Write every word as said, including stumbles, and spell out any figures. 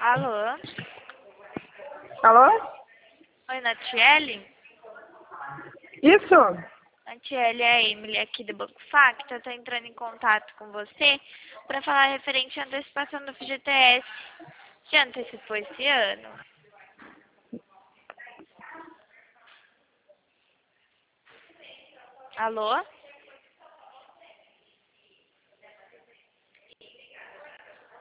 Alô? Alô? Oi, Natiele? Isso? Natiele, é a Emily aqui do Banco Facta. Eu tô entrando em contato com você para falar referente à antecipação do F G T S. Já antecipou esse ano? Alô?